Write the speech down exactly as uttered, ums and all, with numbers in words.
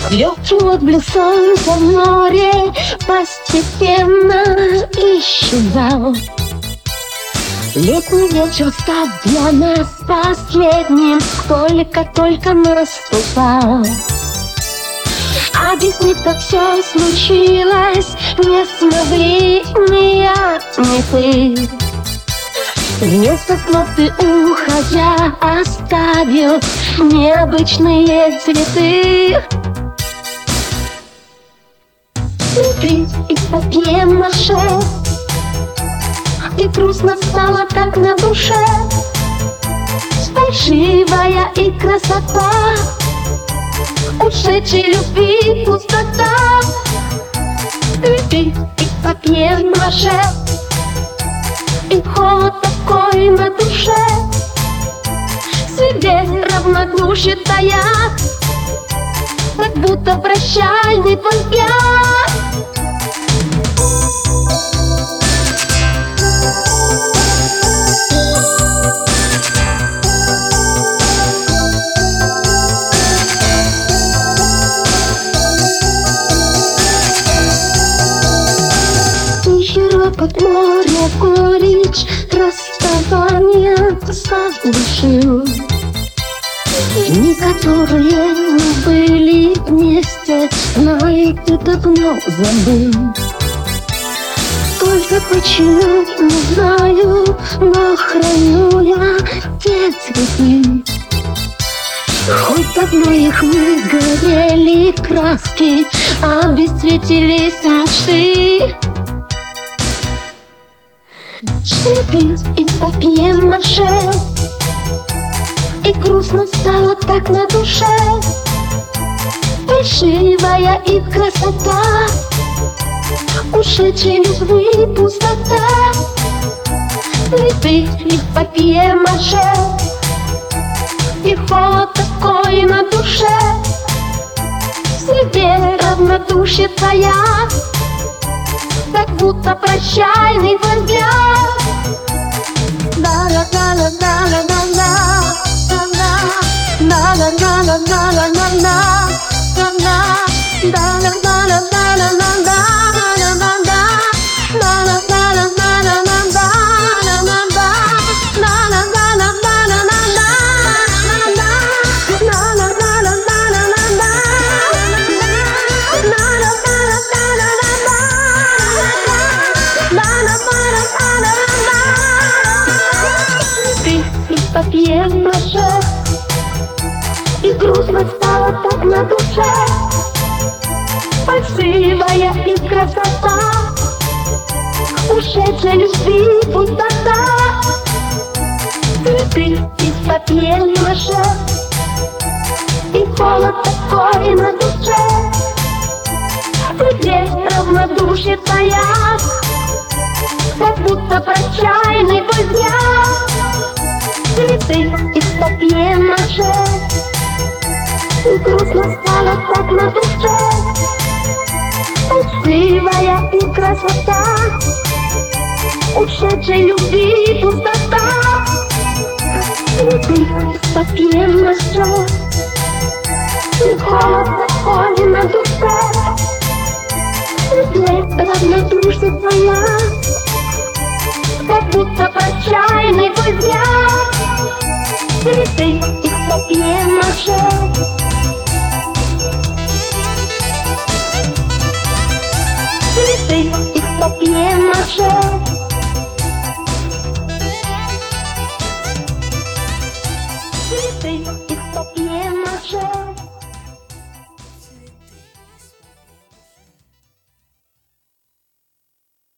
Легкий отблеск солнца в море постепенно исчезал. Летний вечер стал для нас последним, только-только наступал. Объяснить, как все случилось, не смогли ни я, ни ты. Вместо слов ты, уходя, оставил необычные цветы. Ты из папье-маше, и грустно стало так на душе. Фальшивая и красота, ушедшей любви пустота. Ты из папье-маше, и холод такой на душе. Себе равнодушие таят, как будто прощальный твой взгляд. Как море горечь расставания заглушил. Дни, которые мы были вместе, знаю, ты давно забыл. Только почему, не знаю, но храню я те цветы. Хоть давно их мы горели краски, обесцветились мечты. Ты из папье-маше, и грустно стало так на душе. Фальшивая и красота, ушедшей любви пустота. Ты из папье-маше, и холод такой на душе. Себе равнодушие таят, как будто прощальный твой взгляд. Папье-маше, и грустно стало так на душе. Фальшивая и красота, ушедшей любви пустота. Ты из папье-маше, и холод такой на душе. Где равнодушие таят, как будто прощальный твой взгляд. Цветы из папье-маше, и грустно стало так на душе. Фальшивая и красота, ушедшей любви пустота. Цветы из папье-маше, и холод такой на душе. Где равнодушие твоя, как будто прощальный твой взгляд.